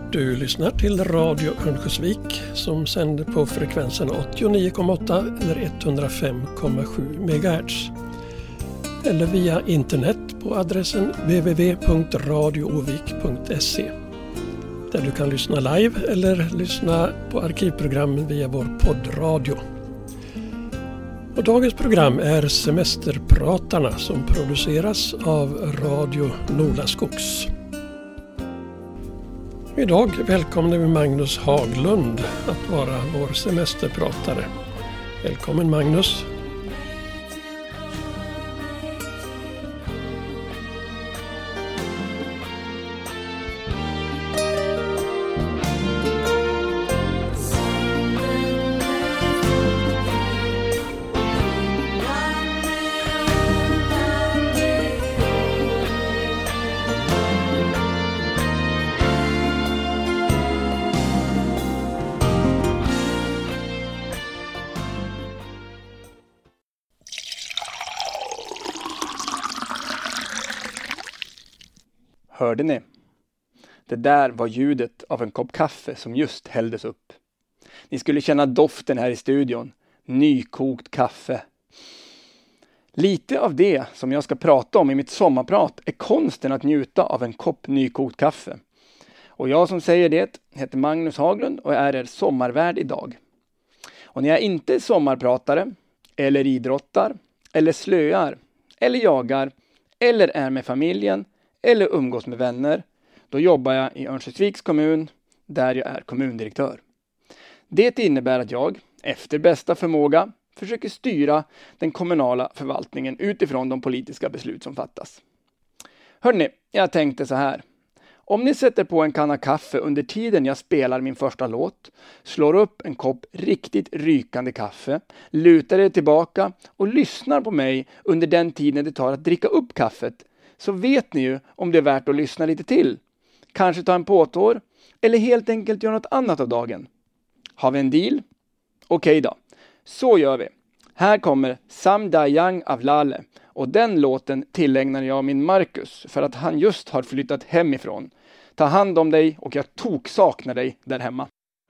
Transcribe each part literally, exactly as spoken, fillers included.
Du lyssnar till Radio Örnsköldsvik som sänder på frekvensen åttionio komma åtta eller etthundrafem komma sju megahertz. Eller via internet på adressen w w w punkt radioovik punkt se där du kan lyssna live eller lyssna på arkivprogrammen via vår poddradio. Och dagens program är Semesterpratarna som produceras av Radio Nolaskogs. Idag välkomnar vi Magnus Haglund att vara vår semesterpratare. Välkommen Magnus! Hörde ni? Det där var ljudet av en kopp kaffe som just hälldes upp. Ni skulle känna doften här i studion. Nykokt kaffe. Lite av det som jag ska prata om i mitt sommarprat är konsten att njuta av en kopp nykokt kaffe. Och jag som säger det heter Magnus Haglund och är er sommarvärd idag. Och när jag inte är sommarpratare, eller idrottar, eller slöar, eller jagar, eller är med familjen, eller umgås med vänner, då jobbar jag i Örnsköldsviks kommun där jag är kommundirektör. Det innebär att jag, efter bästa förmåga, försöker styra den kommunala förvaltningen utifrån de politiska beslut som fattas. Hörrni, jag tänkte så här. Om ni sätter på en kanna kaffe under tiden jag spelar min första låt, slår upp en kopp riktigt rykande kaffe, lutar er tillbaka och lyssnar på mig under den tiden det tar att dricka upp kaffet, så vet ni ju om det är värt att lyssna lite till. Kanske ta en påtår eller helt enkelt göra något annat av dagen. Har vi en deal? Okej då, så gör vi. Här kommer Sam Dayang av Lale och den låten tillägnar jag min Marcus för att han just har flyttat hemifrån. Ta hand om dig och jag tok saknar dig där hemma.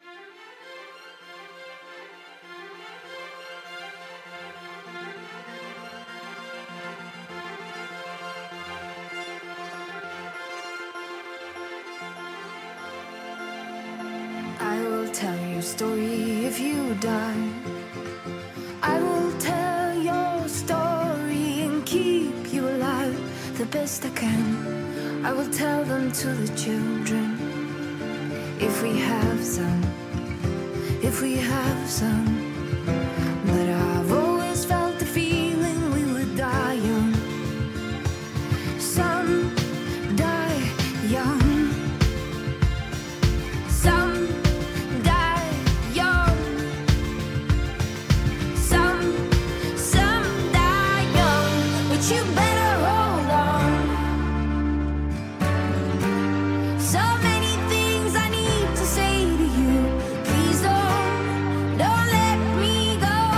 Tell your story if you die. I will tell your story and keep you alive the best I can. I will tell them to the children, if we have some, if we have some. But I've always felt the feeling we would die young. Some die young. Some you better hold on. So many things I need to say to you. Please don't, don't let me go.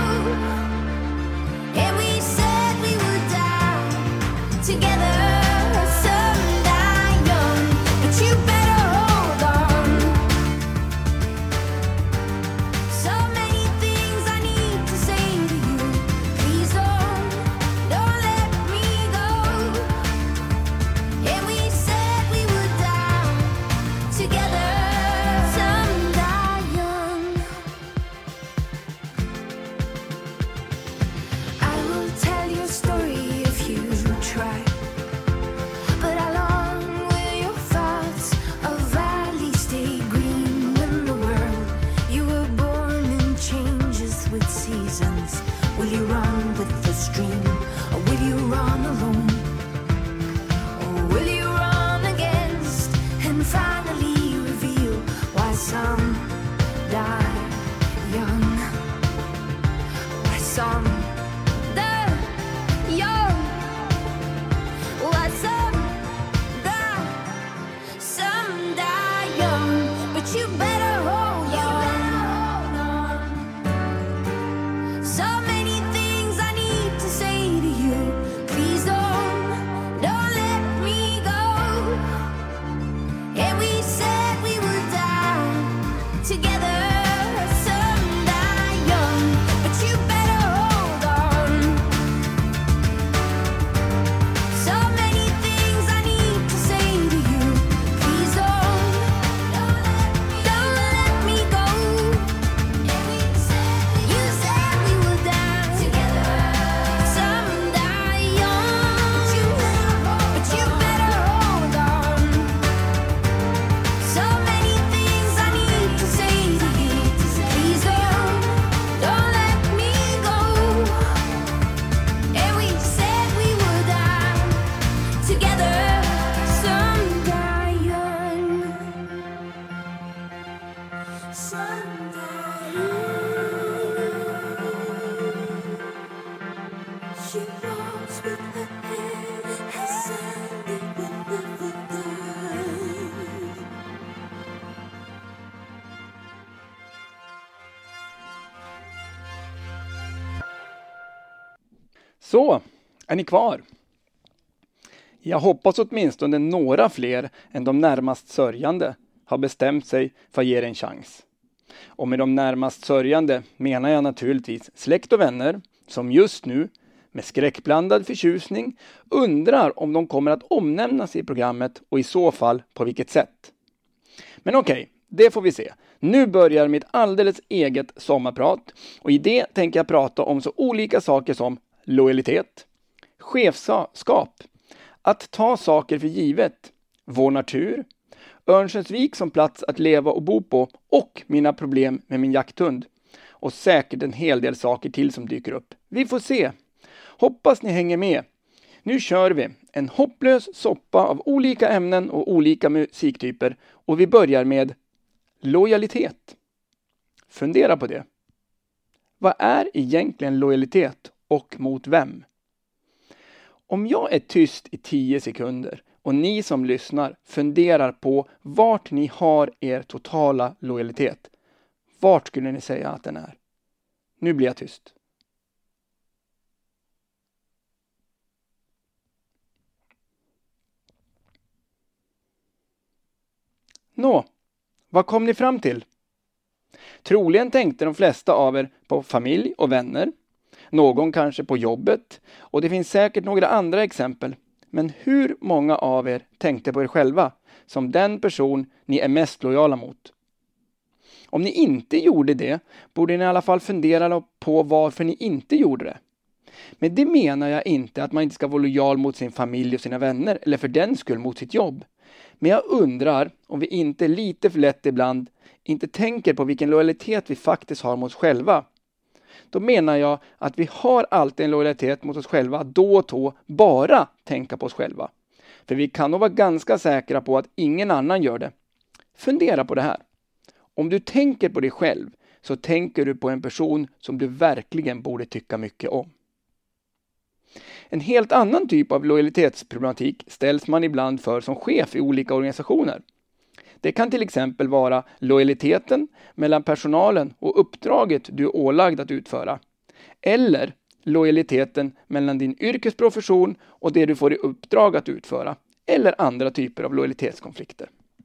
Så, är ni kvar? Jag hoppas åtminstone några fler än de närmast sörjande har bestämt sig för att ge er en chans. Och med de närmast sörjande menar jag naturligtvis släkt och vänner som just nu med skräckblandad förtjusning undrar om de kommer att omnämnas i programmet och i så fall på vilket sätt. Men okej, det får vi se. Nu börjar mitt alldeles eget sommarprat och i det tänker jag prata om så olika saker som lojalitet, chefskap, att ta saker för givet, vår natur, Örnsköldsvik som plats att leva och bo på och mina problem med min jakthund. Och säkert en hel del saker till som dyker upp. Vi får se. Hoppas ni hänger med. Nu kör vi en hopplös soppa av olika ämnen och olika musiktyper och vi börjar med lojalitet. Fundera på det. Vad är egentligen lojalitet och mot vem? Om jag är tyst i tio sekunder och ni som lyssnar funderar på vart ni har er totala lojalitet. Vart skulle ni säga att den är? Nu blir jag tyst. Nå, vad kom ni fram till? Troligen tänkte de flesta av er på familj och vänner. Någon kanske på jobbet. Och det finns säkert några andra exempel. Men hur många av er tänkte på er själva som den person ni är mest lojala mot? Om ni inte gjorde det borde ni i alla fall fundera på varför ni inte gjorde det. Men det menar jag inte att man inte ska vara lojal mot sin familj och sina vänner eller för den skull mot sitt jobb. Men jag undrar om vi inte lite för lätt ibland inte tänker på vilken lojalitet vi faktiskt har mot oss själva. Då menar jag att vi har alltid en lojalitet mot oss själva då och då bara tänka på oss själva. För vi kan nog vara ganska säkra på att ingen annan gör det. Fundera på det här. Om du tänker på dig själv så tänker du på en person som du verkligen borde tycka mycket om. En helt annan typ av lojalitetsproblematik ställs man ibland för som chef i olika organisationer. Det kan till exempel vara lojaliteten mellan personalen och uppdraget du är ålagd att utföra. Eller lojaliteten mellan din yrkesprofession och det du får i uppdrag att utföra. Eller andra typer av lojalitetskonflikter.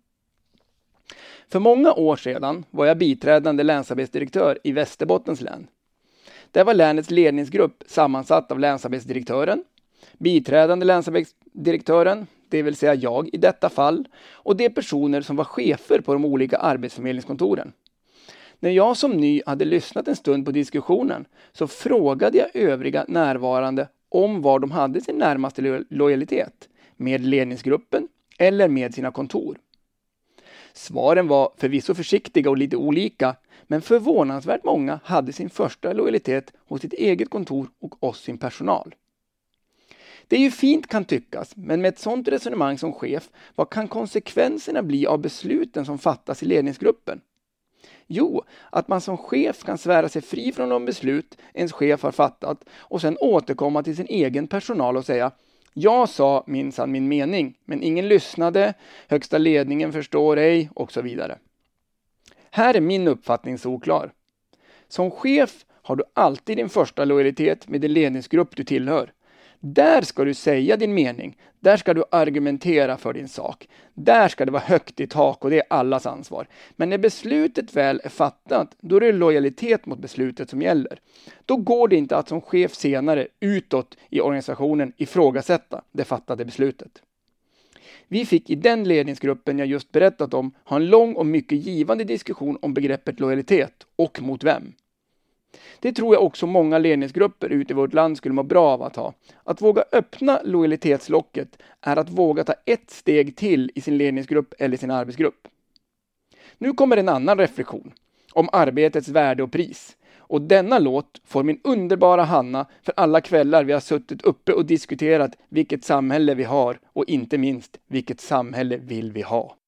För många år sedan var jag biträdande länsarbetsdirektör i Västerbottens län. Där var länets ledningsgrupp sammansatt av länsarbetsdirektören, biträdande länsarbetsdirektören, det vill säga jag i detta fall, och de personer som var chefer på de olika arbetsförmedlingskontoren. När jag som ny hade lyssnat en stund på diskussionen så frågade jag övriga närvarande om var de hade sin närmaste lo- lojalitet, med ledningsgruppen eller med sina kontor. Svaren var förvisso försiktiga och lite olika, men förvånansvärt många hade sin första lojalitet hos sitt eget kontor och oss sin personal. Det är ju fint kan tyckas, men med ett sådant resonemang som chef, vad kan konsekvenserna bli av besluten som fattas i ledningsgruppen? Jo, att man som chef kan svära sig fri från de beslut ens chef har fattat och sedan återkomma till sin egen personal och säga: jag sa minsann min mening, men ingen lyssnade, högsta ledningen förstår ej och så vidare. Här är min uppfattning så oklar. Som chef har du alltid din första lojalitet med den ledningsgrupp du tillhör. Där ska du säga din mening, där ska du argumentera för din sak. Där ska det vara högt i tak och det är allas ansvar. Men när beslutet väl är fattat, då är det lojalitet mot beslutet som gäller. Då går det inte att som chef senare utåt i organisationen ifrågasätta det fattade beslutet. Vi fick i den ledningsgruppen jag just berättat om ha en lång och mycket givande diskussion om begreppet lojalitet och mot vem. Det tror jag också många ledningsgrupper ute i vårt land skulle må bra av att ha. Att våga öppna lojalitetslocket är att våga ta ett steg till i sin ledningsgrupp eller sin arbetsgrupp. Nu kommer en annan reflektion om arbetets värde och pris. Och denna låt får min underbara Hanna för alla kvällar vi har suttit uppe och diskuterat vilket samhälle vi har och inte minst vilket samhälle vill vi ha.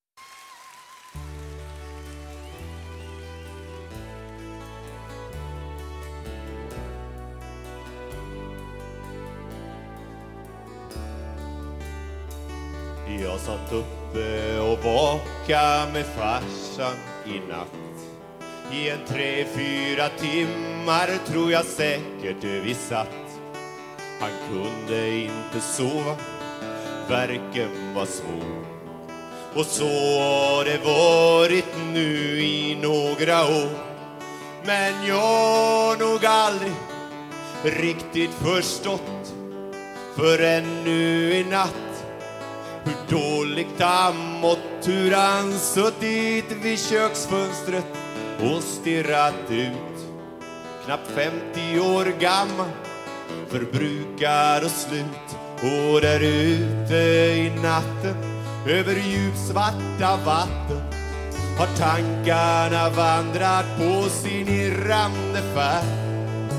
Jag satt uppe och vakade med farsan i natt. I en tre, fyra timmar tror jag säkert vi satt. Han kunde inte sova, värken var svår. Och så har det varit nu i några år. Men jag har nog aldrig riktigt förstått förrän nu i natt hur dåligt han mått, hur han suttit vid köksfönstret och stirrat ut. Knappt femtio år gammal, förbrukad och slut. Och där ute i natten, över djupsvarta vatten, har tankarna vandrat på sin irrande färd.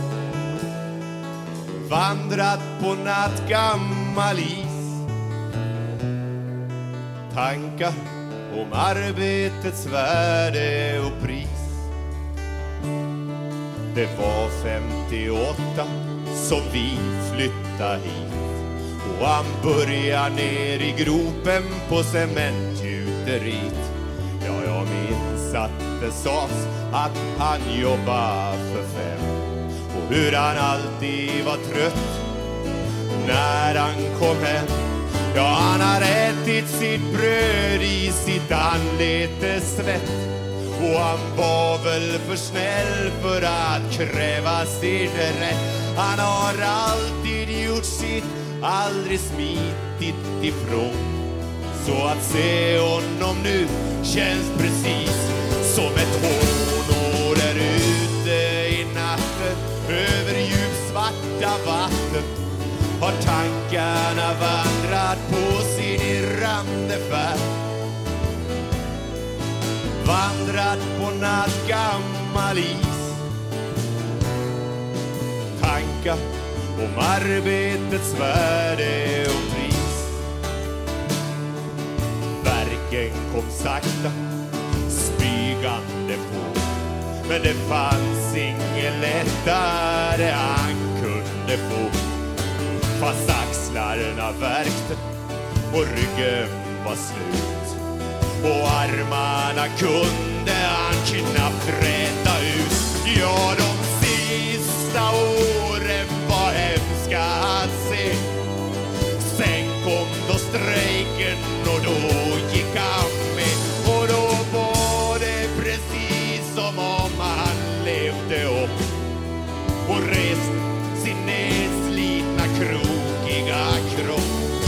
Vandrat på nattgammal is. Tankar om arbetets värde och pris. Det var femtioåtta som vi flyttade hit. Och han började ner i gropen på cementgjuteriet. Ja, jag minns att det sades att han jobbade för fem. Och hur han alltid var trött när han kom hem. Ja, han har ätit sitt bröd i sitt anletes svett. Och han var väl för snäll för att kräva sin rätt. Han har alltid gjort sitt, aldrig smitit ifrån. Så att se honom nu känns precis som ett hån. Och där ute i natten, över djupsvarta vatten, har tankarna vandrat på sin irrande färd. Vandrat på nattgammal is. Tankar om arbetets värde och pris. Verken kom sakta, smygande på. Men det fanns ingen lättare han kunde få. Fast axlarna värkte och ryggen var slut. Och armarna kunde han knappt räta ut. Ja, de sista åren var hemska att se. Sen kom då strejken och då gick han med. Och då var det precis som om han levde upp och rest sin nedslitna krokiga kropp.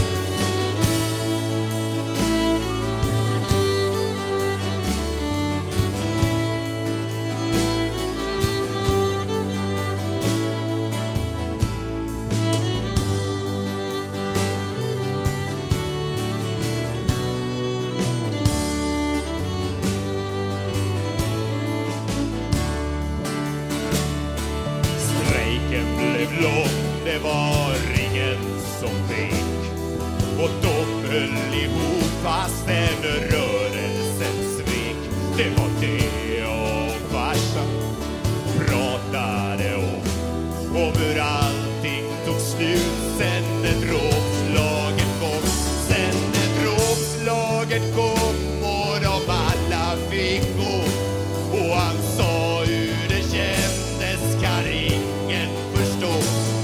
Det var ingen som vek. Och de höll ihop fast en rörelsen svek. Det var det jag och farsan pratade om. Om hur allting tog slut sen ett dråpslaget kom. Sen ett dråpslaget kom och de alla fick gå. Och han sa hur det kändes kan ingen förstå.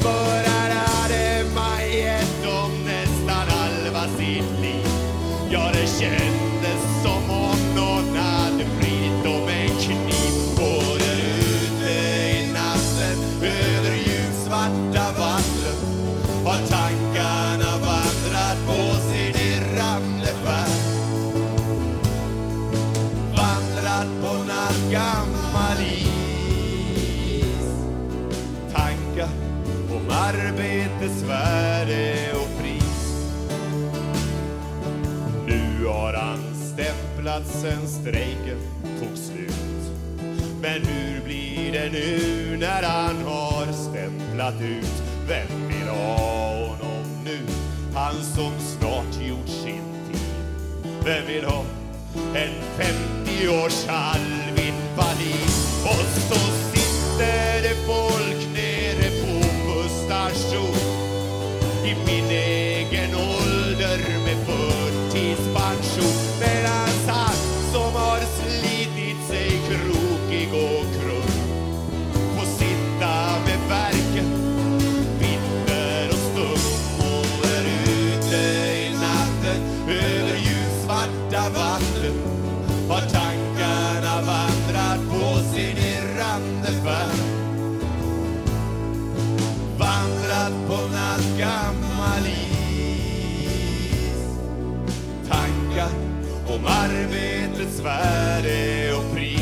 Ja, det kändes som om någon hade vridit om en kniv. Och där ute i natten, över djupsvarta vatten, har tankarna vandrat på sin irrande färd. Vandrat på nattgammal is. Tankar om arbetets värde och pris. Nu har han stämplat sen strejken tog slut. Men hur blir det nu när han har stämplat ut? Vem vill ha honom nu? Han som snart gjort sin tid. Vem vill ha en femtio års halvinvalid? Och så sitter det folk nere på busstation i min egen ålder med förtidspension. Medan han som har slitit sig krokig och krum får sitta med verken, bitter och värde och pris.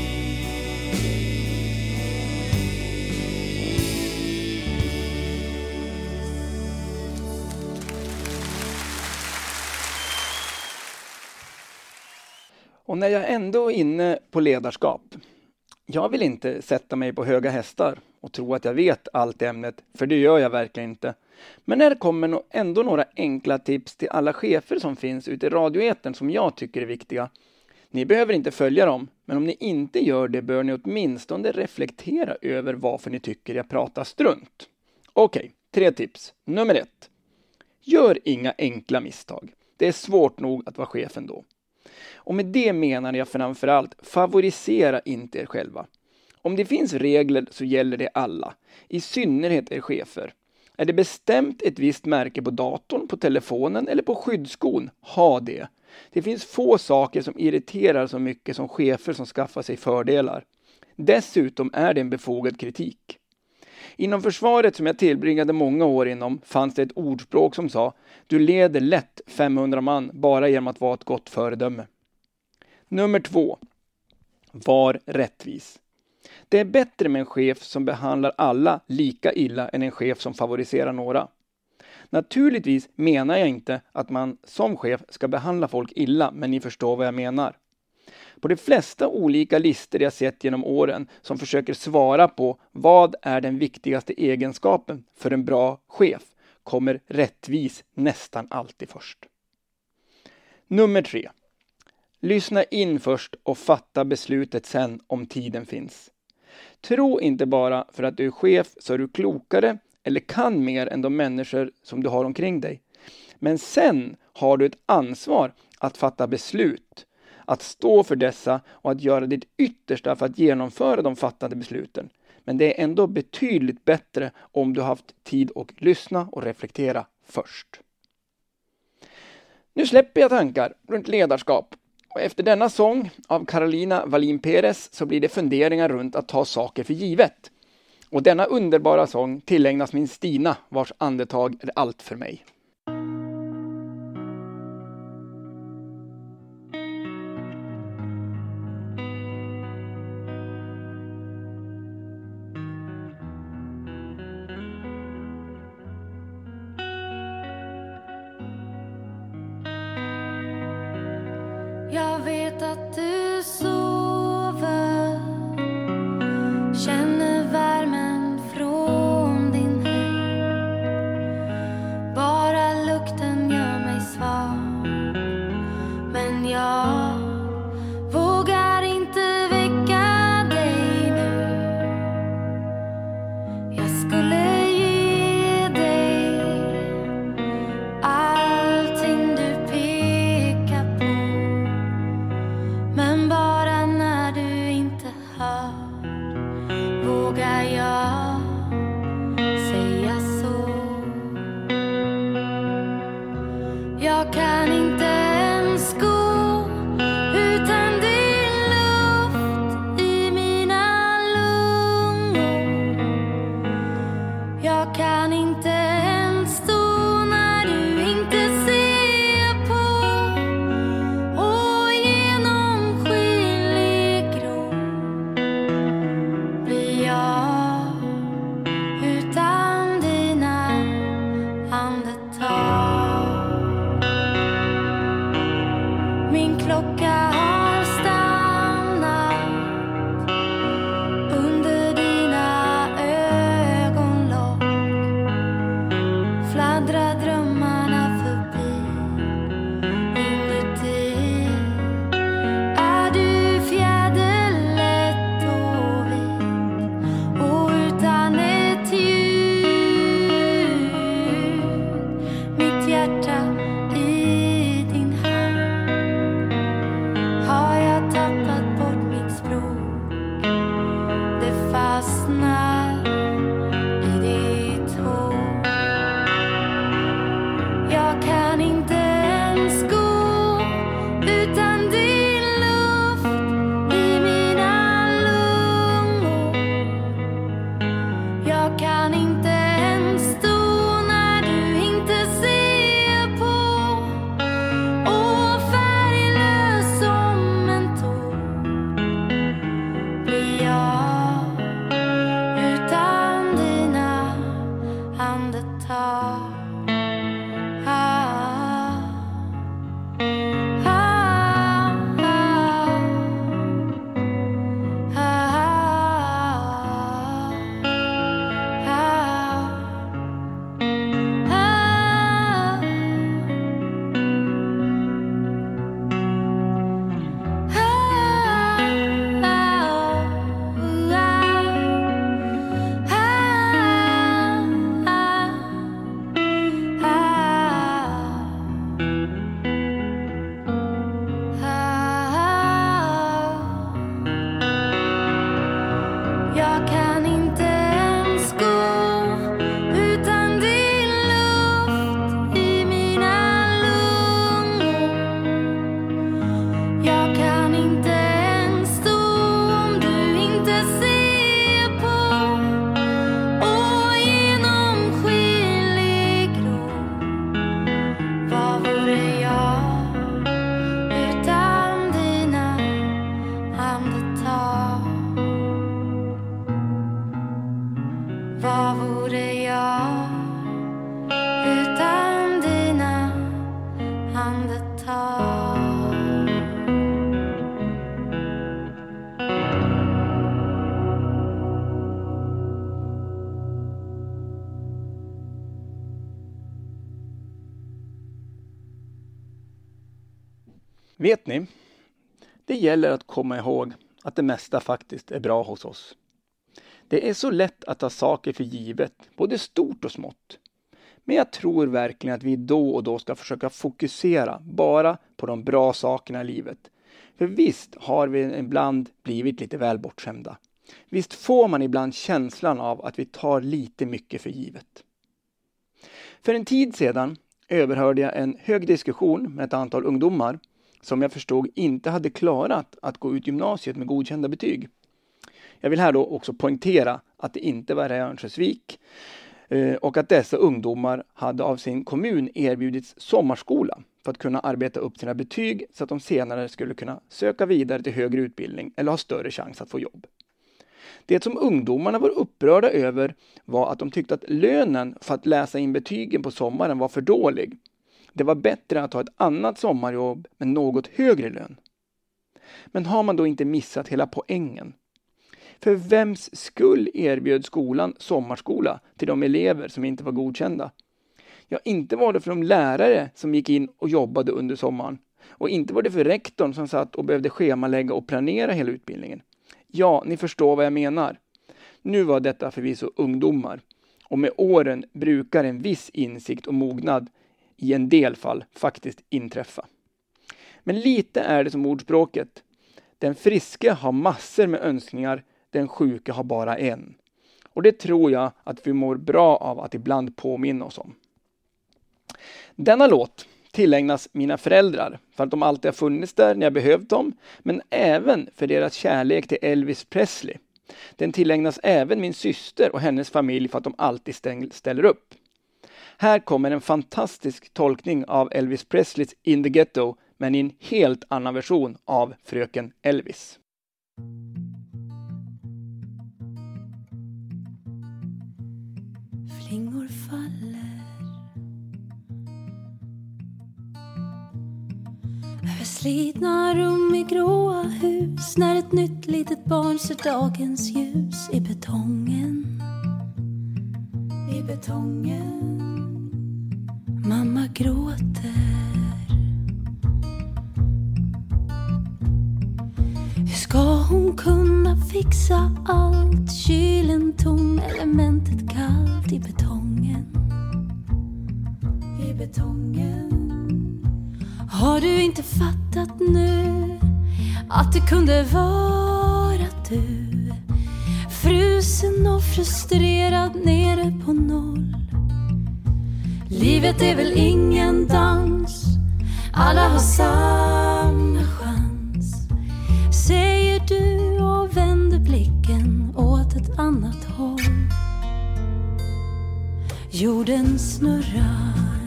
Och när jag ändå är inne på ledarskap, jag vill inte sätta mig på höga hästar och tro att jag vet allt i ämnet, för det gör jag verkligen inte. Men här kommer ändå några enkla tips till alla chefer som finns ute i radioetern som jag tycker är viktiga. Ni behöver inte följa dem, men om ni inte gör det bör ni åtminstone reflektera över varför ni tycker jag pratar strunt. Okej, tre tips. Nummer ett. Gör inga enkla misstag. Det är svårt nog att vara chefen då. Och med det menar jag framförallt, favorisera inte er själva. Om det finns regler så gäller det alla, i synnerhet er chefer. Är det bestämt ett visst märke på datorn, på telefonen eller på skyddsskon, ha det. Det finns få saker som irriterar så mycket som chefer som skaffar sig fördelar. Dessutom är det en befogad kritik. Inom försvaret som jag tillbringade många år inom fanns det ett ordspråk som sa: du leder lätt femhundra man bara genom att vara ett gott föredöme. Nummer två. Var rättvis. Det är bättre med en chef som behandlar alla lika illa än en chef som favoriserar några. Naturligtvis menar jag inte att man som chef ska behandla folk illa, men ni förstår vad jag menar. På de flesta olika listor jag sett genom åren som försöker svara på vad är den viktigaste egenskapen för en bra chef kommer rättvis nästan alltid först. Nummer tre. Lyssna in först och fatta beslutet sen om tiden finns. Tro inte bara för att du är chef så är du klokare eller kan mer än de människor som du har omkring dig. Men sen har du ett ansvar att fatta beslut, att stå för dessa och att göra ditt yttersta för att genomföra de fattade besluten. Men det är ändå betydligt bättre om du har haft tid att lyssna och reflektera först. Nu släpper jag tankar runt ledarskap. Och efter denna sång av Carolina Wallin Perez så blir det funderingar runt att ta saker för givet. Och denna underbara sång tillägnas min Stina, vars andetag är allt för mig. Jag vet att du sover, känner värmen från din häng. Bara lukten gör mig svag, men jag vågar inte väcka dig nu. Jag skulle ge dig allting du pekar på, men bara när du inte hör vågar jag säga så. Jag kan inte ens gå utan din luft i mina lungor. Jag kan inte ens stå när du inte ser på, och genom skillig grå Vet ni? Det gäller att komma ihåg att det mesta faktiskt är bra hos oss. Det är så lätt att ta saker för givet, både stort och smått. Men jag tror verkligen att vi då och då ska försöka fokusera bara på de bra sakerna i livet. För visst har vi ibland blivit lite väl bortskämda. Visst får man ibland känslan av att vi tar lite mycket för givet. För en tid sedan överhörde jag en hög diskussion med ett antal ungdomar som jag förstod inte hade klarat att gå ut gymnasiet med godkända betyg. Jag vill här då också poängtera att det inte var i Örnsköldsvik och att dessa ungdomar hade av sin kommun erbjudits sommarskola för att kunna arbeta upp sina betyg så att de senare skulle kunna söka vidare till högre utbildning eller ha större chans att få jobb. Det som ungdomarna var upprörda över var att de tyckte att lönen för att läsa in betygen på sommaren var för dålig. Det var bättre att ha ett annat sommarjobb med något högre lön. Men har man då inte missat hela poängen? För vems skull erbjöd skolan sommarskola till de elever som inte var godkända? Ja, inte var det för de lärare som gick in och jobbade under sommaren. Och inte var det för rektorn som satt och behövde schemalägga och planera hela utbildningen. Ja, ni förstår vad jag menar. Nu var detta förvisso ungdomar. Och med åren brukar en viss insikt och mognad i en del fall faktiskt inträffa. Men lite är det som ordspråket. Den friske har massor med önskningar, den sjuka har bara en. Och det tror jag att vi mår bra av att ibland påminna oss om. Denna låt tillägnas mina föräldrar för att de alltid har funnits där när jag behövt dem, men även för deras kärlek till Elvis Presley. Den tillägnas även min syster och hennes familj för att de alltid ställer upp. Här kommer en fantastisk tolkning av Elvis Presleys In the Ghetto, men i en helt annan version av Fröken Elvis. Flingor faller över slitna rum i gråa hus när ett nytt litet barn ser dagens ljus i betongen. I betongen. Mamma gråter. Hur ska hon kunna fixa allt? Kylen tom, elementet kallt i betongen. I betongen. Har du inte fattat nu att det kunde vara du? Frusen och frustrerad nere på noll. Livet är väl ingen dans, alla har samma chans. Säger du och vänder blicken åt ett annat håll. Jorden snurrar.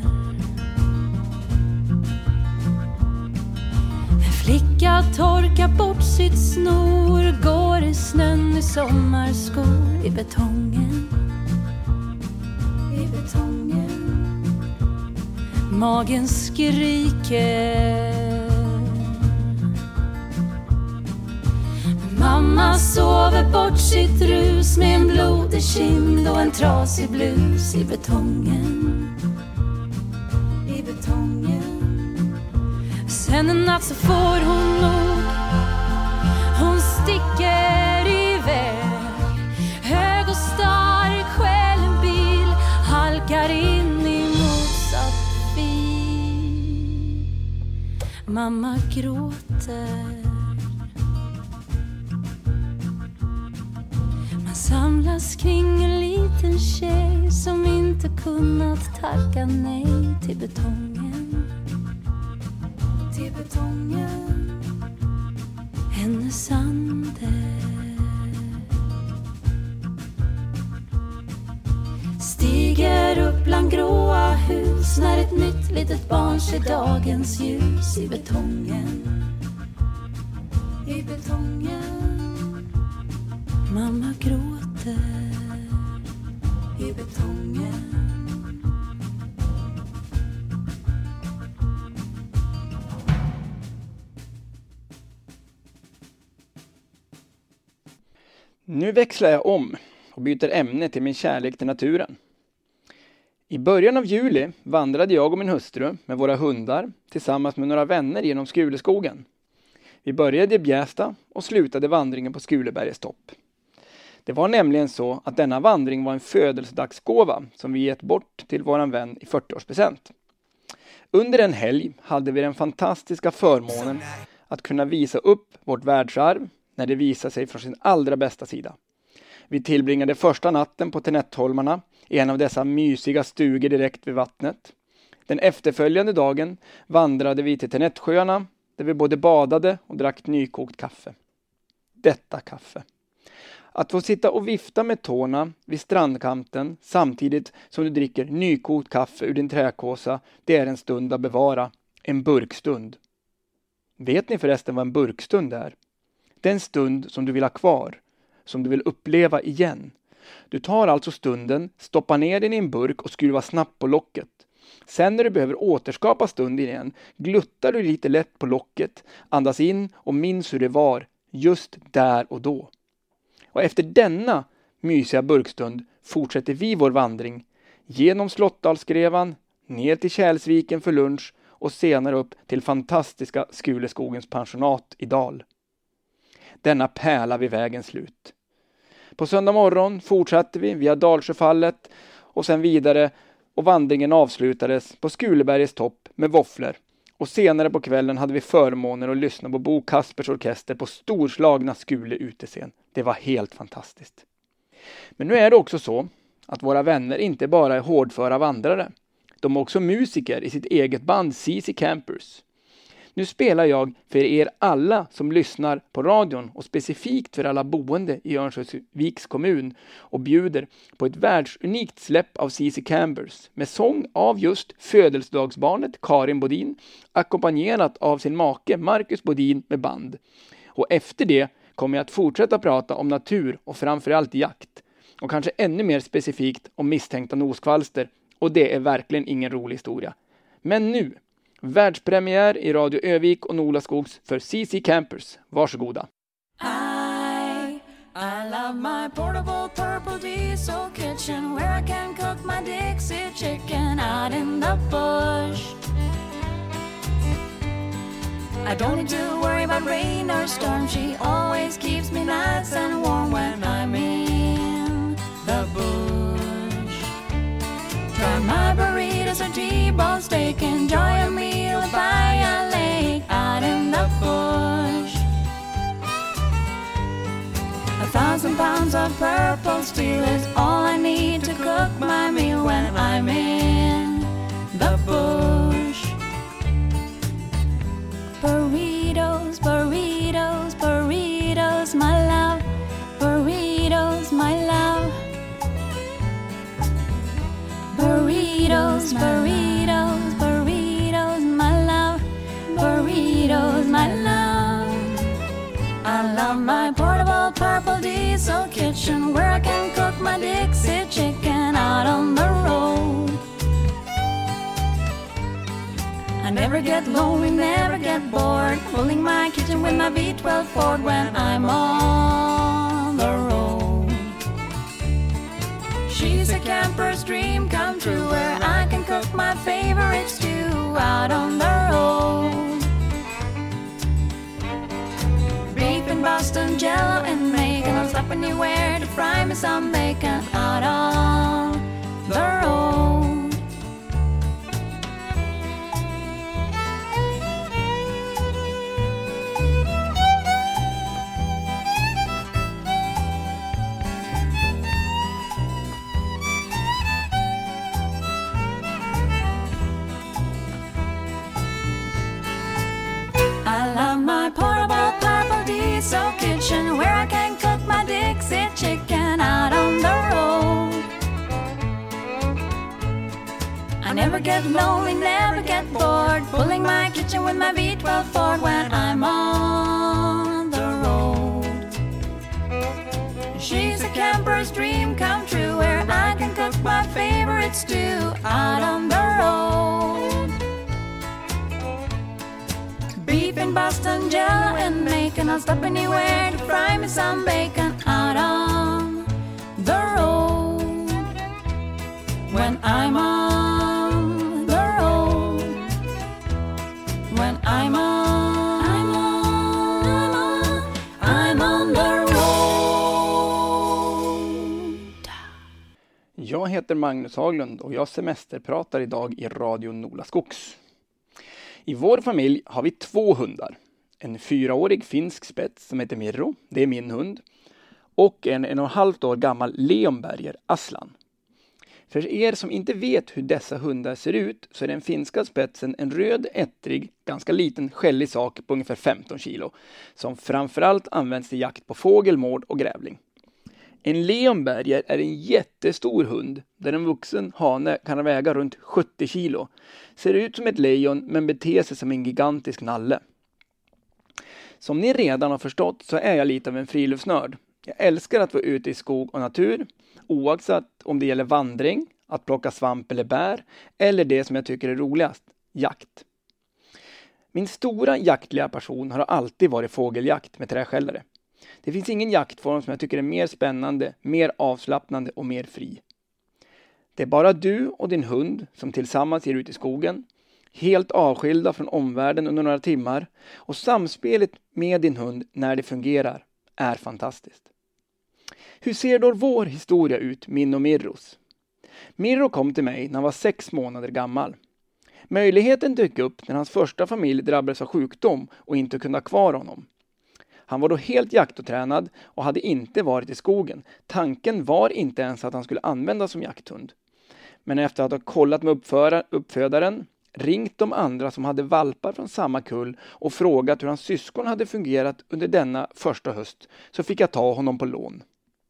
En flicka torkar bort sitt snor, går i snön i sommarskor i betongen. I betongen. Magen skriker. Mamma sover bort sitt rus med en blodig kind och en trasig blus i betongen. I betongen. Sen en natt så får hon nog. Hon sticker iväg. Hög och stark, stjäl en bil, halkar in i motsatt bil. Mamma gråter. Samlas kring en liten tjej som inte kunnat tacka nej till betongen. Till betongen. Hennes ande. Stiger upp bland gråa hus när ett nytt litet barn ser dagens ljus i betongen. I betongen. Mamma gråter i betongen. Nu växlar jag om och byter ämne till min kärlek till naturen. I början av juli vandrade jag och min hustru med våra hundar tillsammans med några vänner genom Skuleskogen. Vi började i Bjästa och slutade vandringen på Skulebergets topp. Det var nämligen så att denna vandring var en födelsedagsgåva som vi gett bort till våran vän i fyrtioårspresent. Under en helg hade vi den fantastiska förmånen att kunna visa upp vårt världsarv när det visade sig från sin allra bästa sida. Vi tillbringade första natten på Tenetholmarna i en av dessa mysiga stugor direkt vid vattnet. Den efterföljande dagen vandrade vi till Tenettsjöarna där vi både badade och drack nykokt kaffe. Detta kaffe. Att få sitta och vifta med tårna vid strandkanten samtidigt som du dricker nykokt kaffe ur din träkåsa, det är en stund att bevara. En burkstund. Vet ni förresten vad en burkstund är? Det är en stund som du vill ha kvar, som du vill uppleva igen. Du tar alltså stunden, stoppar ner den i en burk och skruvar snabbt på locket. Sen när du behöver återskapa stunden igen, gluttar du lite lätt på locket, andas in och minns hur det var just där och då. Och efter denna mysiga burkstund fortsätter vi vår vandring genom Slottdalsgrevan, ner till Kälsviken för lunch och senare upp till fantastiska Skuleskogens pensionat i Dal. Denna pärla vid vägens slut. På söndag morgon fortsatte vi via Dalsjöfallet och sen vidare och vandringen avslutades på Skulebergets topp med våfflor. Och senare på kvällen hade vi förmånen att lyssna på Bo Kaspers orkester på storslagna Skule utescen. Det var helt fantastiskt. Men nu är det också så att våra vänner inte bara är hårdföra vandrare. De är också musiker i sitt eget band C C Campers. Nu spelar jag för er alla som lyssnar på radion och specifikt för alla boende i Örnsköldsviks kommun och bjuder på ett världsunikt släpp av C C Campers med sång av just födelsedagsbarnet Karin Bodin ackompanjerat av sin make Marcus Bodin med band. Och efter det kommer jag att fortsätta prata om natur och framförallt jakt och kanske ännu mer specifikt om misstänkta noskvalster, och det är verkligen ingen rolig historia. Men nu världspremiär i Radio Övik och Nolaskogs för C C Campers. Varsågoda. I, I love my portable purple diesel kitchen where I can cook my Dixie chicken out in the bush. I don't need to worry about rain or storm. She always keeps me nice and warm when I'm in the bush. Try my burritos or T-bone steak, enjoy a meal by a lake out in the bush. A thousand pounds of purple steel is all I need to cook my meal when I'm in the bush. Burritos, burritos, burritos, my love. Burritos, my love. Burritos, burritos, burritos, my love. Burritos, my love. I love my portable purple diesel kitchen where I can cook my Dixie chicken out on the road. I never get lonely, never get bored, filling my kitchen with my V twelve Ford when I'm on the road. She's a camper's dream come true where I can cook my favorite stew out on the road. Beef and Boston Jello and bacon, I'll stop anywhere to fry me some bacon out on the road. I love my portable purple diesel kitchen where I can cook my Dixie chicken out on the road. I never get lonely, never get bored, pulling my kitchen with my V twelve Ford when I'm on the road. She's a camper's dream come true where I can cook my favorite stew out on the road. Beef and Boston Jello and bacon, I'll stop anywhere to fry me some bacon out on the road when I'm on Jag heter Magnus Haglund och jag semesterpratar idag i Radio Nola Skogs. I vår familj har vi två hundar. En fyraårig finsk spets som heter Mirro, det är min hund. Och en en och ett halvt år gammal Leonberger, Aslan. För er som inte vet hur dessa hundar ser ut så är den finska spetsen en röd, ettrig, ganska liten skällig sak på ungefär femton kilo. Som framförallt används till jakt på fågel, mård och grävling. En Leonberger är en jättestor hund där en vuxen hane kan väga runt sjuttio kilo. Ser ut som ett lejon men beter sig som en gigantisk nalle. Som ni redan har förstått så är jag lite av en friluftsnörd. Jag älskar att vara ute i skog och natur, oavsett om det gäller vandring, att plocka svamp eller bär, eller det som jag tycker är roligast, jakt. Min stora jaktliga passion har alltid varit fågeljakt med träskällare. Det finns ingen jaktform som jag tycker är mer spännande, mer avslappnande och mer fri. Det är bara du och din hund som tillsammans ger ut i skogen, helt avskilda från omvärlden under några timmar, och samspelet med din hund när det fungerar är fantastiskt. Hur ser då vår historia ut, min och Mirros? Mirro kom till mig när han var sex månader gammal. Möjligheten dök upp när hans första familj drabbades av sjukdom och inte kunde ha kvar honom. Han var då helt jaktotränad och hade inte varit i skogen. Tanken var inte ens att han skulle användas som jakthund. Men efter att ha kollat med uppföra, uppfödaren, ringt de andra som hade valpar från samma kull och frågat hur hans syskon hade fungerat under denna första höst, så fick jag ta honom på lån.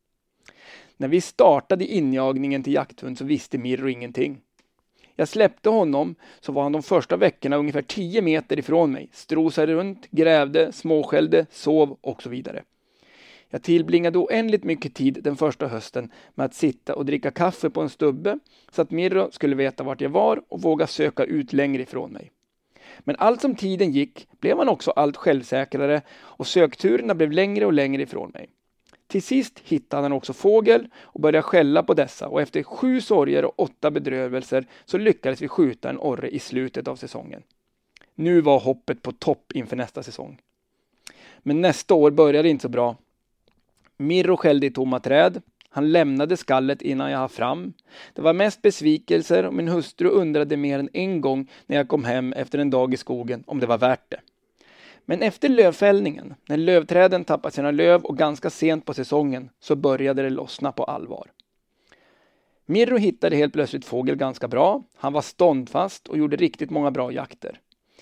När vi startade injagningen till jakthund så visste Mirro ingenting. Jag släppte honom så var han de första veckorna ungefär tio meter ifrån mig. Strosade runt, grävde, småskällde, sov och så vidare. Jag tillbringade oändligt mycket tid den första hösten med att sitta och dricka kaffe på en stubbe så att Mirro skulle veta vart jag var och våga söka ut längre ifrån mig. Men allt som tiden gick blev han också allt självsäkrare och sökturerna blev längre och längre ifrån mig. Till sist hittade han också fågel och började skälla på dessa, och efter sju sorger och åtta bedrövelser så lyckades vi skjuta en orre i slutet av säsongen. Nu var hoppet på topp inför nästa säsong. Men nästa år började inte så bra. Mirro skällde i tomma träd. Han lämnade skallet innan jag har fram. Det var mest besvikelser och min hustru undrade mer än en gång när jag kom hem efter en dag i skogen om det var värt det. Men efter lövfällningen, när lövträden tappade sina löv och ganska sent på säsongen, så började det lossna på allvar. Mirro hittade helt plötsligt fågel ganska bra. Han var ståndfast och gjorde riktigt många bra jakter.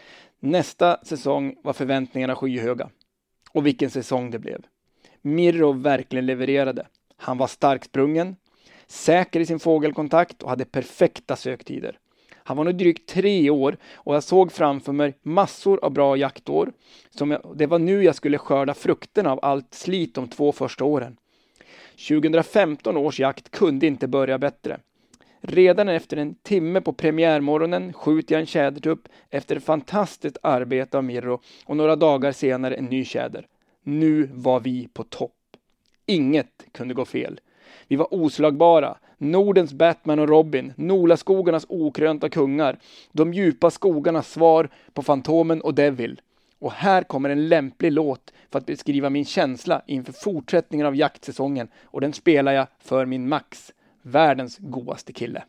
Nästa säsong var förväntningarna skyhöga. Och vilken säsong det blev. Mirro verkligen levererade. Han var starksprungen, säker i sin fågelkontakt och hade perfekta söktider. Han var nu drygt tre år och jag såg framför mig massor av bra jaktår. Som jag, det var nu jag skulle skörda frukterna av allt slit de två första åren. tjugohundrafemton års jakt kunde inte börja bättre. Redan efter en timme på premiärmorgonen skjuter jag en tjädertupp efter ett fantastiskt arbete av Mirro och några dagar senare en ny tjäder. Nu var vi på topp. Inget kunde gå fel. Vi var oslagbara. Nordens Batman och Robin, Nolaskogarnas okrönta kungar, de djupa skogarnas svar på Fantomen och Devil. Och här kommer en lämplig låt för att beskriva min känsla inför fortsättningen av jaktsäsongen, och den spelar jag för min Max, världens godaste kille.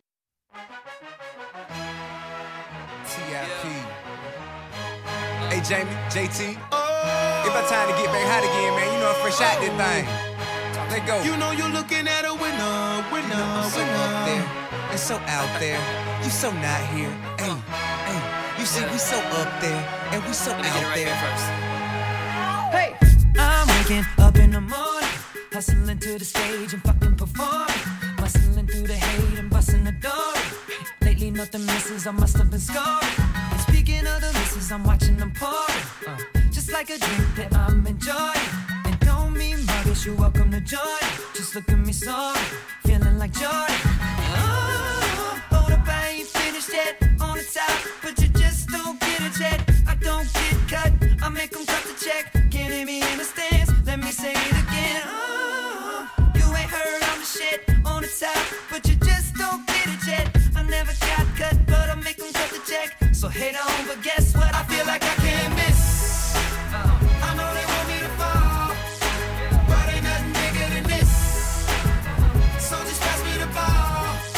T I P Hey Jamie, J T It's about time to get back hot again, man. You know I'm fresh out this thing. Let go. You know you're looking at a winner, winner, you know I'm so winner. Up there and so out there. You so not here. Hey, hey. You see, we so up there and we so out right there. First. Hey, I'm waking up in the morning, hustling to the stage and fucking performing, muscling through the hate and busting the door. Lately nothing misses, I must have been scoring. And speaking of the misses, I'm watching them pouring, uh, just like a drink that I'm enjoying. You're welcome to join. Just look at me sorry, feeling like Jordan. Oh, hold up, I ain't finished yet. On the top, but you just don't get it yet. I don't get cut, I make them cut the check. Can't hear me in the stands, let me say it again. Oh, you ain't heard I'm the shit. On the top, but you just don't get it yet. I never got cut, but I make them cut the check. So hate on, but guess what? I feel like I can't miss. I know they want me to fall. So just pass me the ball.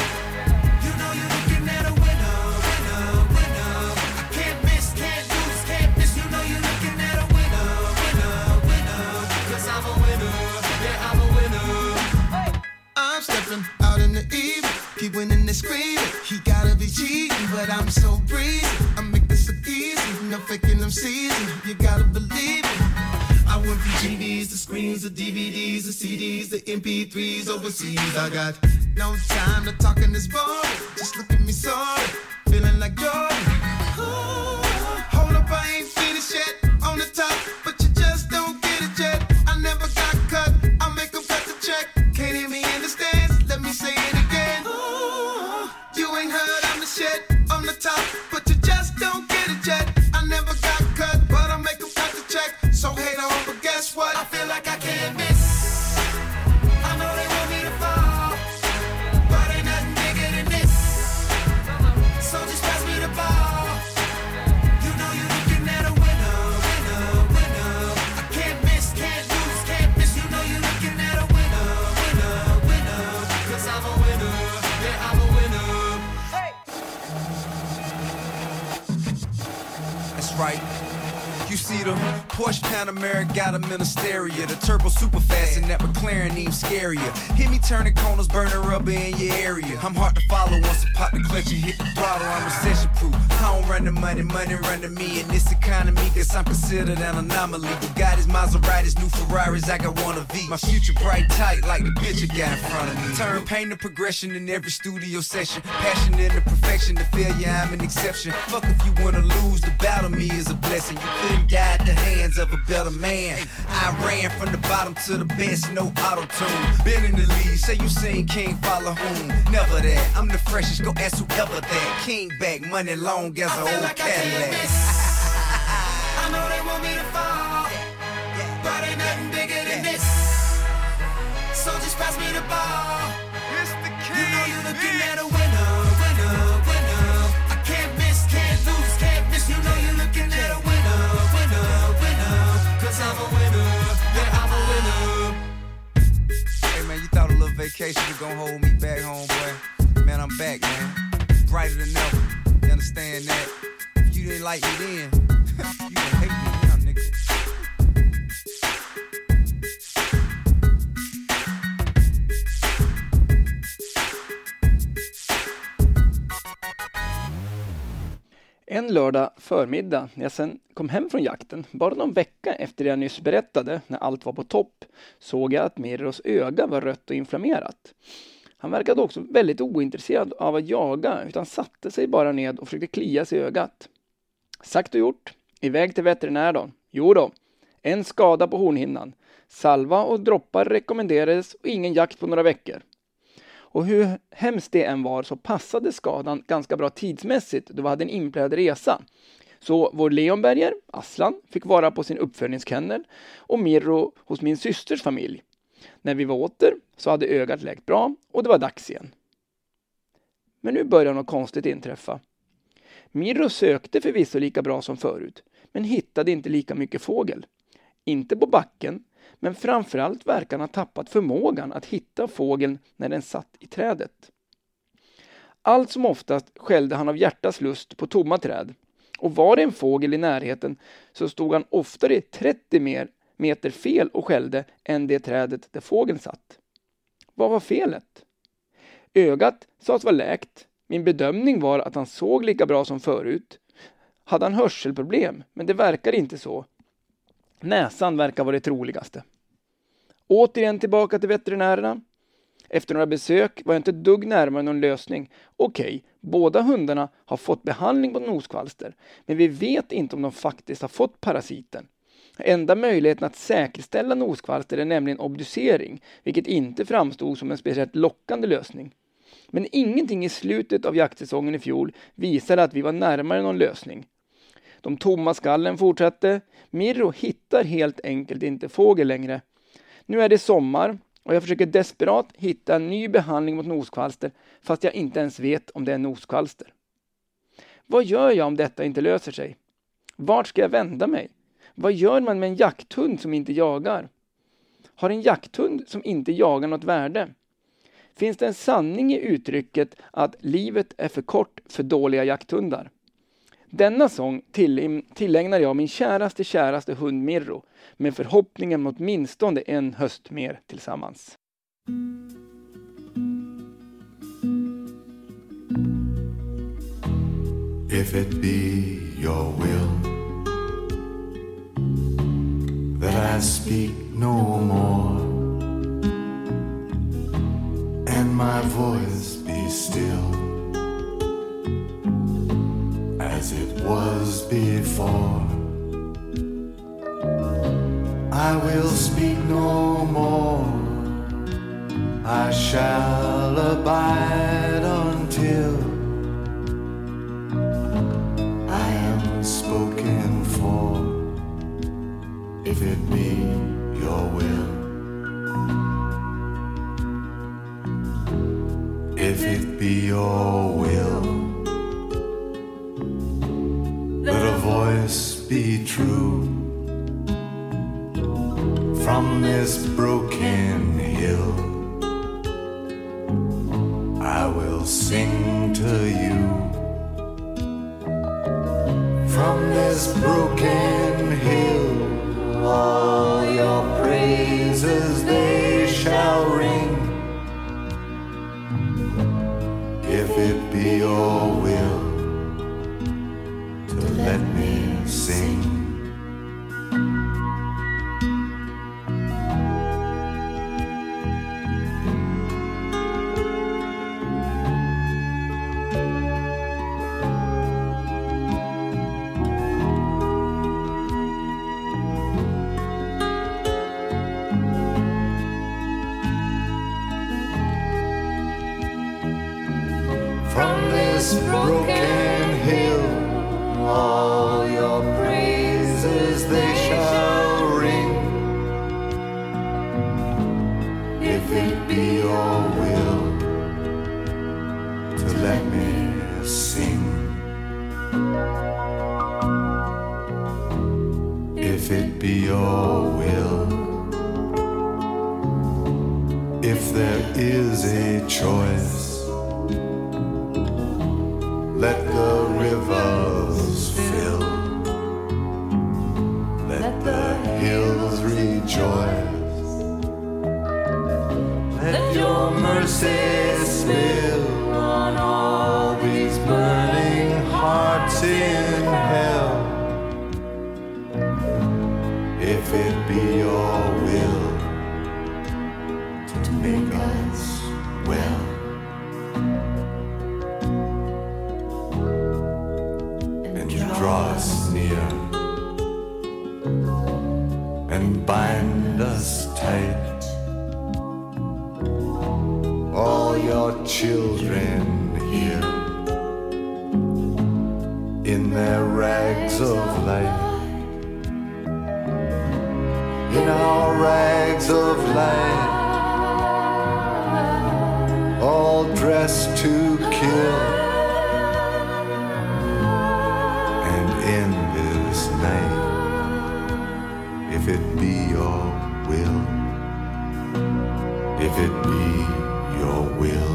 they screaming. He gotta be cheating, but I'm so breezy. I make this look easy, no faking them season. You gotta believe it. I went from G Ds to screens to D V Ds to C Ds to M P threes overseas. I got no time to talk in this bar. Just look at me sorry, feeling like Jordan. Oh, hold up, I ain't finished yet. On the top, but you just don't get it yet. I never got cut, I'll make them cut the check. Can't hear me in the stands, let me say it again. Oh, you ain't heard I'm the shit. On the top, but you just don't get it yet. I never got cut, but I'll make them cut the check. So hate on, but guess what? I feel like I can't miss. I know they want me to fall, but ain't nothing bigger than this. So just pass me the ball. You know you're looking at a winner, winner, winner. I can't miss, can't lose, can't miss. You know you're looking at a winner, winner, winner. Cause I'm a winner, yeah, I'm a winner. Hey. That's right. You see the Porsche Panamera got them in a stereo. The turbo super fast and that McLaren even scarier. Hit me turning corners, burning rubber in your area. I'm hard to follow once I pop the clutch and hit the throttle. I'm recession proof. I don't run the money, money run to me in this economy. Cause I'm considered an anomaly. Bugattis, Maseratis, new Ferraris, I got one of each. My future bright tight like the picture got in front of me. Turn pain to progression in every studio session. Passion into perfection, to failure I'm an exception. Fuck if you wanna lose, the battle me is a blessing. You couldn't die at the hands of a better man. I ran from the bottom to the best, no auto-tune. Been in the lead, say you seen King follow whom? Never that, I'm the freshest, go ask whoever that. King back, money long as an old like Cadillac. I, I know they want me to fall, but ain't nothing bigger than this. So just pass me the ball. It's the king. You know you're looking at a winner, winner, winner. I can't miss, can't lose, can't miss. You know you're looking at a winner, winner, winner. Cause I'm a winner, yeah, I'm a winner. Hey man, you thought a little vacation was gonna hold me back home, boy. Man, I'm back, man. Brighter than ever. You understand that? If you didn't like me then, you gon' hate me now, nigga. En lördag förmiddag när jag sen kom hem från jakten, bara någon vecka efter det jag nyss berättade, när allt var på topp, såg jag att Mirros öga var rött och inflammerat. Han verkade också väldigt ointresserad av att jaga, utan satte sig bara ned och försökte klia sig i ögat. Sagt och gjort, iväg till veterinär då. Jo då, en skada på hornhinnan. Salva och droppar rekommenderades och ingen jakt på några veckor. Och hur hemskt det än var så passade skadan ganska bra tidsmässigt då vi hade en inplädd resa. Så vår Leonberger, Aslan, fick vara på sin uppföljningskennel och Mirro hos min systers familj. När vi var åter så hade ögat läkt bra och det var dags igen. Men nu började något konstigt inträffa. Mirro sökte förvisso lika bra som förut, men hittade inte lika mycket fågel. Inte på backen, men framförallt verkar han ha tappat förmågan att hitta fågeln när den satt i trädet. Allt som oftast skällde han av hjärtas lust på tomma träd. Och var det en fågel i närheten så stod han oftare trettio mer meter fel och skällde än det trädet där fågeln satt. Vad var felet? Ögat sades vara läkt. Min bedömning var att han såg lika bra som förut. Hade han hörselproblem, men det verkar inte så. Näsan verkar vara det troligaste. Återigen tillbaka till veterinärerna. Efter några besök var jag inte dugg närmare någon lösning. Okej, båda hundarna har fått behandling på noskvalster, men vi vet inte om de faktiskt har fått parasiten. Enda möjligheten att säkerställa noskvalster är nämligen obducering, vilket inte framstod som en speciellt lockande lösning. Men ingenting i slutet av jaktsäsongen i fjol visade att vi var närmare någon lösning. De tomma skallen fortsatte. Mirro hittar helt enkelt inte fågel längre. Nu är det sommar och jag försöker desperat hitta en ny behandling mot noskvalster fast jag inte ens vet om det är noskvalster. Vad gör jag om detta inte löser sig? Vart ska jag vända mig? Vad gör man med en jakthund som inte jagar? Har en jakthund som inte jagar något värde? Finns det en sanning i uttrycket att livet är för kort för dåliga jakthundar? Denna sång tillägnar jag min käraste käraste hund Mirro med förhoppningen mot åtminstone en höst mer tillsammans. If it be your will that I speak no more, and my voice be still as it was before, I will speak no more. I shall abide until I am spoken for. If it be your will, if it be your will, let a voice be true from this broken hill. I will sing to you from this broken hill. All your praises they shall ring. If it be your will to let me sing. Broken hill, all your praises they shall ring. If it be your will to let me sing. If it be your will, if there is a choice, let the rivers fill, let the hills rejoice, let your mercy spill on all these burning hearts in hell. If it be your will to make us well, draw us near and bind us tight. All your children here in their rags of light, in our rags of light, all dressed to kill. In this night, if it be your will, if it be your will.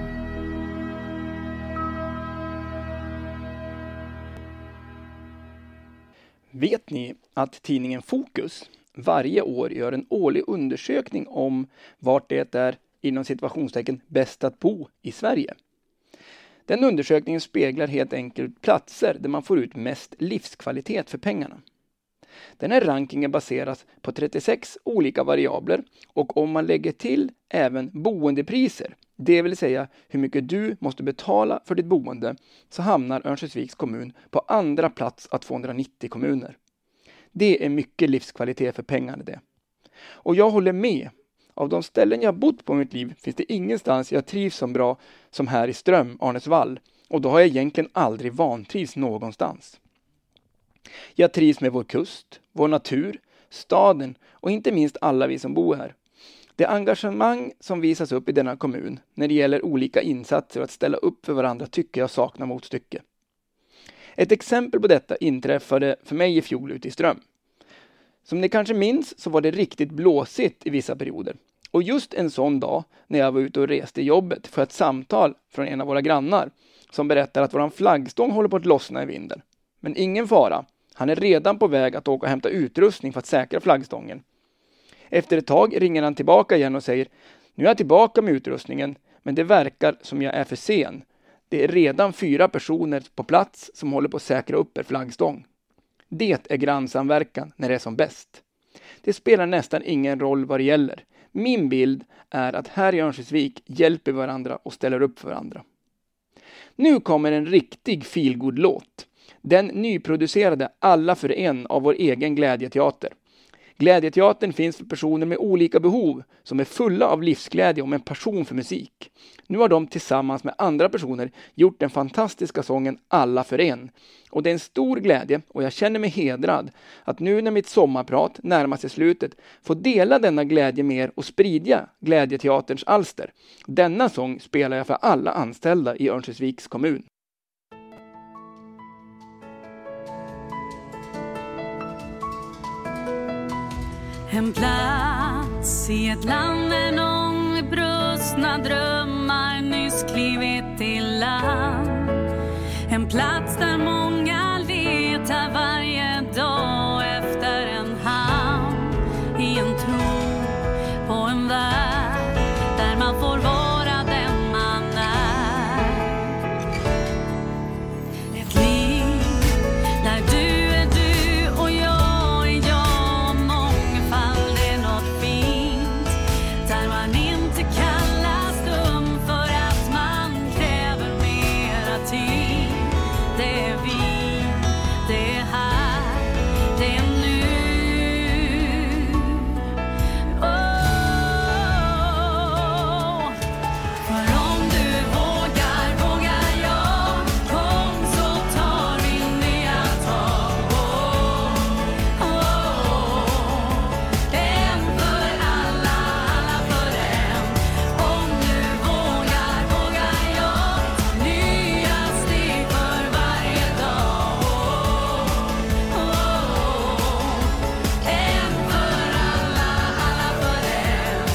Vet ni att tidningen Fokus varje år gör en årlig undersökning om vart det är inom situationstecken bäst att bo i Sverige? Den undersökningen speglar helt enkelt platser där man får ut mest livskvalitet för pengarna. Den här rankingen baseras på trettiosex olika variabler, och om man lägger till även boendepriser, det vill säga hur mycket du måste betala för ditt boende, så hamnar Örnsköldsviks kommun på andra plats av tvåhundranittio kommuner. Det är mycket livskvalitet för pengarna det. Och jag håller med. Av de ställen jag bott på i mitt liv finns det ingenstans jag trivs så bra som här i Ström, Arnäsvall. Och då har jag egentligen aldrig vantrivs någonstans. Jag trivs med vår kust, vår natur, staden och inte minst alla vi som bor här. Det engagemang som visas upp i denna kommun när det gäller olika insatser och att ställa upp för varandra tycker jag saknar motstycke. Ett exempel på detta inträffade för mig i fjol ute i Ström. Som ni kanske minns så var det riktigt blåsigt i vissa perioder. Och just en sån dag när jag var ute och reste i jobbet för ett samtal från en av våra grannar som berättar att våran flaggstång håller på att lossna i vinden. Men ingen fara, han är redan på väg att åka och hämta utrustning för att säkra flaggstången. Efter ett tag ringer han tillbaka igen och säger: nu är jag tillbaka med utrustningen, men det verkar som jag är för sen. Det är redan fyra personer på plats som håller på att säkra upp er flaggstång. Det är grannsamverkan när det är som bäst. Det spelar nästan ingen roll vad det gäller. Min bild är att här i Örnsköldsvik hjälper varandra och ställer upp för varandra. Nu kommer en riktig feelgood låt. Den nyproducerade Alla för en av vår egen Glädjeteater. Glädjeteatern finns för personer med olika behov som är fulla av livsglädje och med en passion för musik. Nu har de tillsammans med andra personer gjort den fantastiska sången Alla för en. Och det är en stor glädje och jag känner mig hedrad att nu när mitt sommarprat närmar sig slutet få dela denna glädje med er och sprida Glädjeteaterns alster. Denna sång spelar jag för alla anställda i Örnsköldsviks kommun. En plats i ett land där någon med brustna drömmar nyss klivit till land. En plats där många letar varje dag efter en hamn. I en tro på en värld där man får vara den man är. Ett liv där du är du och jag är jag. Mångfald är något fint. Där man inte kallas dum för att man kräver mera tid. Det är vi, det är här, det är nu. Oh. För om du vågar, vågar jag. Kom så tar vi nya tag. Oh. Oh. En för alla, alla för en. Om du vågar, vågar jag. Ta nya steg för varje dag. Oh. Oh. En för alla, alla för en.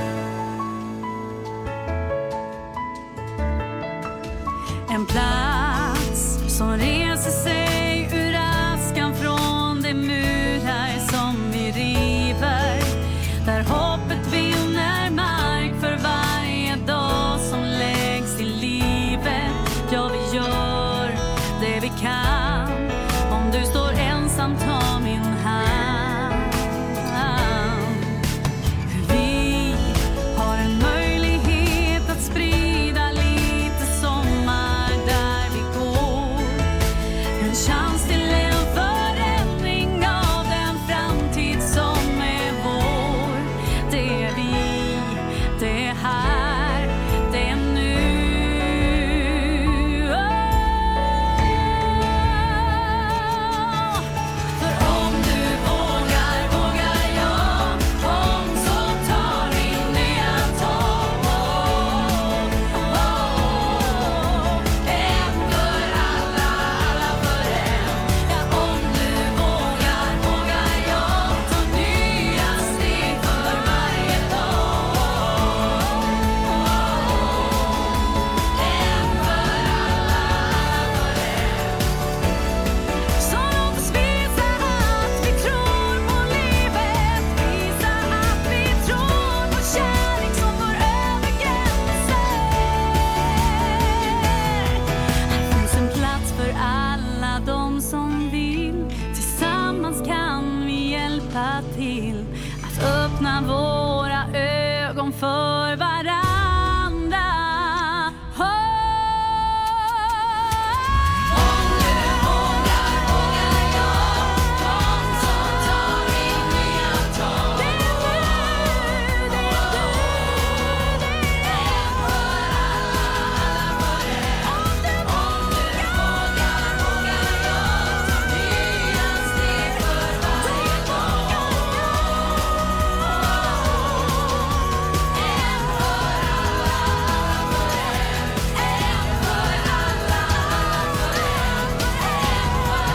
En plats som reser sig ur askan från de murar som vi river. Där hoppet vinner mark för varje dag som läggs till livet. Ja, vi gör det vi kan. Om du står ensam, ta min hand. Vi har en möjlighet att sprida lite sommar där vi går. En chans till en förändring av den framtid som är vår. Det är vi, det är här, det är nu. Oh. För om du vågar, vågar jag. Kom så tar vi nya tag. Oh. Oh. En för alla, alla för en. Ja, om du vågar, vågar jag. Ta nya steg för varje dag. Oh. En för alla, alla för en. Så låt oss visa att vi tror på livet. Visa att vi tror på kärlek som går över gränser. Här finns en plats för alla de som vill. Tillsammans kan vi hjälpa till att öppna våra ögon för varandra. Om du vågar, vågar jag. Kom så tar vi nya tag. Det är du, det är du, det är en för alla, alla för en. Om du vågar, vågar jag. Ta nya steg för varje dag. En för alla, alla för en. En för alla, alla för en. En för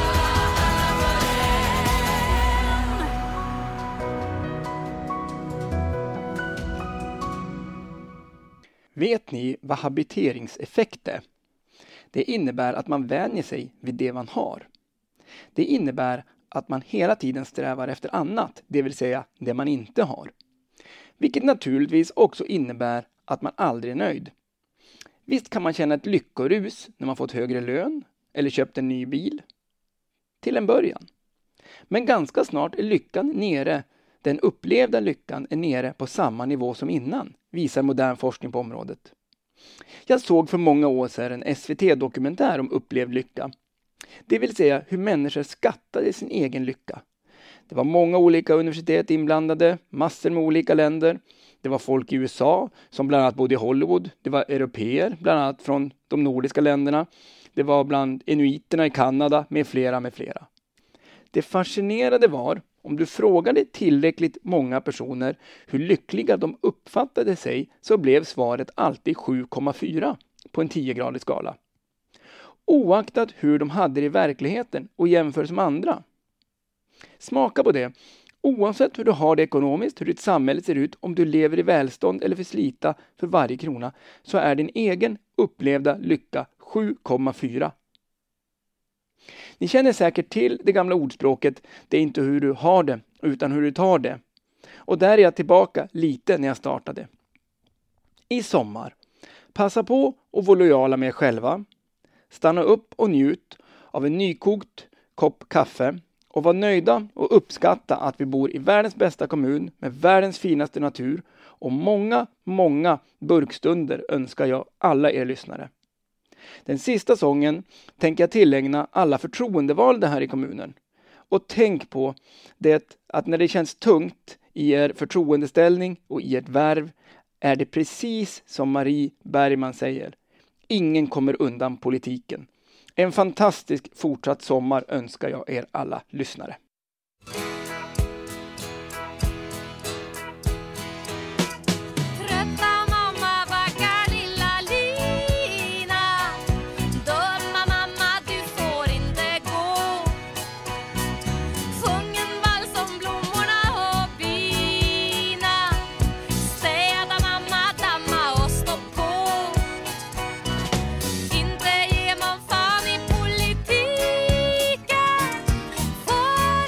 Vet ni vad habiteringseffekt är? Det innebär att man vänjer sig vid det man har. Det innebär att man hela tiden strävar efter annat, det vill säga det man inte har. Vilket naturligtvis också innebär att man aldrig är nöjd. Visst kan man känna ett lyckorus när man fått högre lön eller köpt en ny bil. Till en början. Men ganska snart är lyckan nere. Den upplevda lyckan är nere på samma nivå som innan, visar modern forskning på området. Jag såg för många år sedan en S V T-dokumentär om upplevd lycka. Det vill säga hur människor skattade sin egen lycka. Det var många olika universitet inblandade, massor med olika länder. Det var folk i U S A som bland annat bodde i Hollywood. Det var europeer, bland annat från de nordiska länderna. Det var bland inuiterna i Kanada med flera med flera. Det fascinerande var, om du frågade tillräckligt många personer hur lyckliga de uppfattade sig, så blev svaret alltid sju komma fyra på en tio-gradig skala. Oaktat hur de hade det i verkligheten och jämfört med andra. Smaka på det. Oavsett hur du har det ekonomiskt, hur ditt samhälle ser ut, om du lever i välstånd eller för slita för varje krona, så är din egen upplevda lycka sju komma fyra. Ni känner säkert till det gamla ordspråket, det är inte hur du har det utan hur du tar det. Och där är jag tillbaka lite när jag startade. I sommar, passa på att vara lojala med er själva. Stanna upp och njut av en nykokt kopp kaffe och var nöjda och uppskatta att vi bor i världens bästa kommun med världens finaste natur, och många, många burkstunder önskar jag alla er lyssnare. Den sista sången tänker jag tillägna alla förtroendevalda här i kommunen. Och tänk på det att när det känns tungt i er förtroendeställning och i ert värv, är det precis som Marie Bergman säger. Ingen kommer undan politiken. En fantastisk fortsatt sommar önskar jag er alla lyssnare. För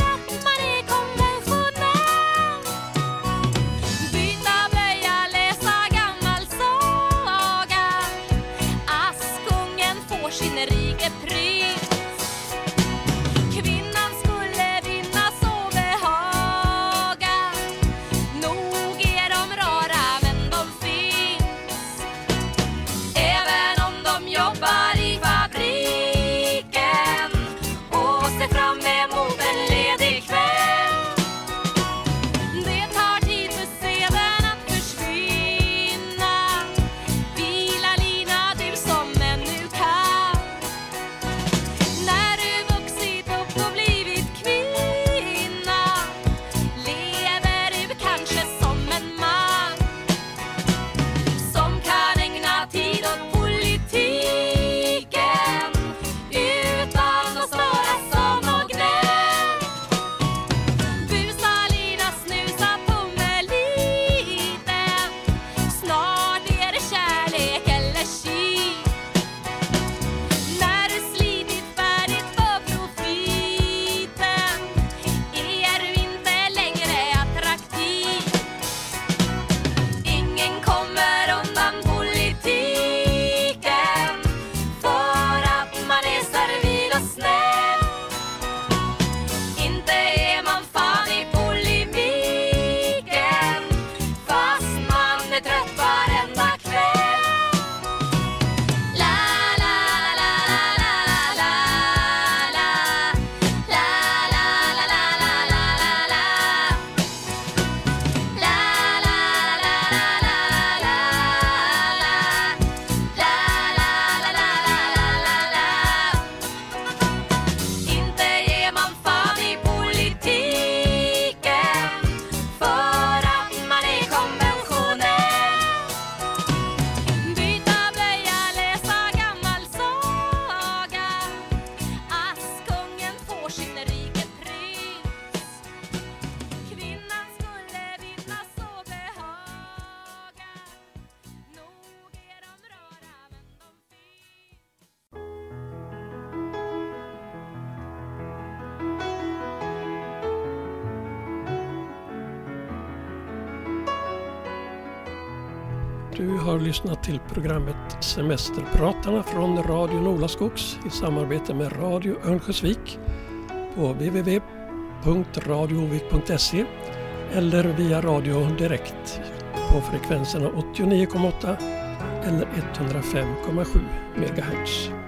Du har lyssnat till programmet Semesterpratarna från Radio Nolaskogs i samarbete med Radio Örnsköldsvik på w w w punkt radio ovik punkt se eller via radio direkt på frekvenserna åttionio komma åtta eller etthundrafem komma sju megahertz.